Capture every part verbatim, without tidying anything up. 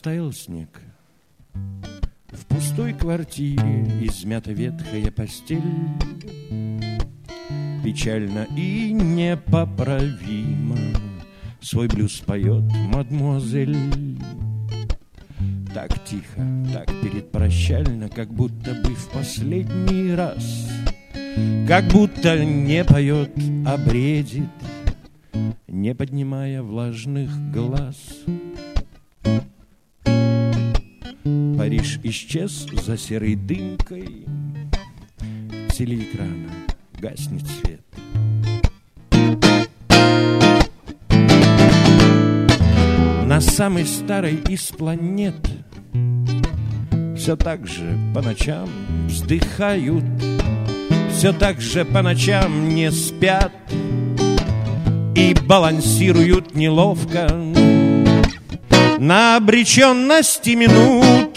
Растаял снег. В пустой квартире измята ветхая постель. Печально и непоправимо свой блюз поет мадмуазель. Так тихо, так предпрощально, как будто бы в последний раз, как будто не поет, а бредит, не поднимая влажных глаз. Париж исчез за серой дымкой телеэкрана, гаснет свет. На самой старой из планет все так же по ночам вздыхают, все так же по ночам не спят и балансируют неловко на обреченности минут,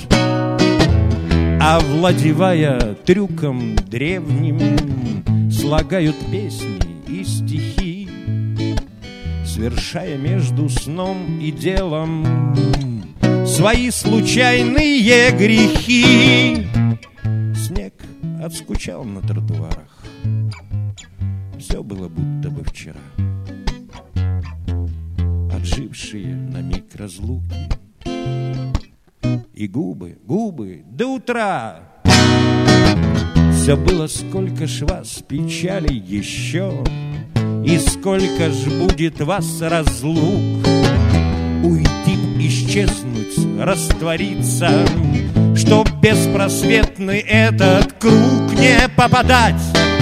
овладевая трюком древним, слагают песни и стихи, свершая между сном и делом свои случайные грехи. Снег отскучал на тротуарах, все было будто бы вчера. Отжившие на миг разлуки и губы, губы до утра. Все было, сколько ж вас печали еще, и сколько ж будет вас разлук. Уйти, исчезнуть, раствориться, чтоб беспросветный этот круг не попадать.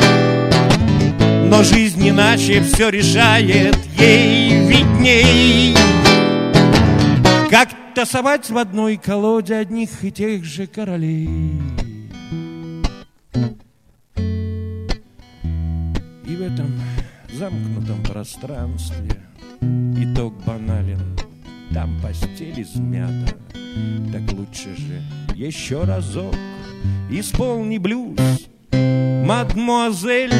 Но жизнь иначе все решает, ей видней. Как тасовать в одной колоде одних и тех же королей. И в этом замкнутом пространстве итог банален. Там постель измята, так лучше же еще разок исполни блюз, мадмуазель.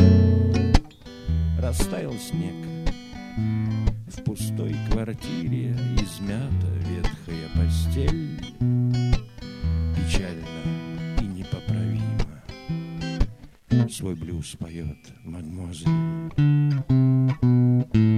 Растаял снег. В пустой квартире измята ветхая постель. Печально и непоправимо свой блюз поет мадмуазель.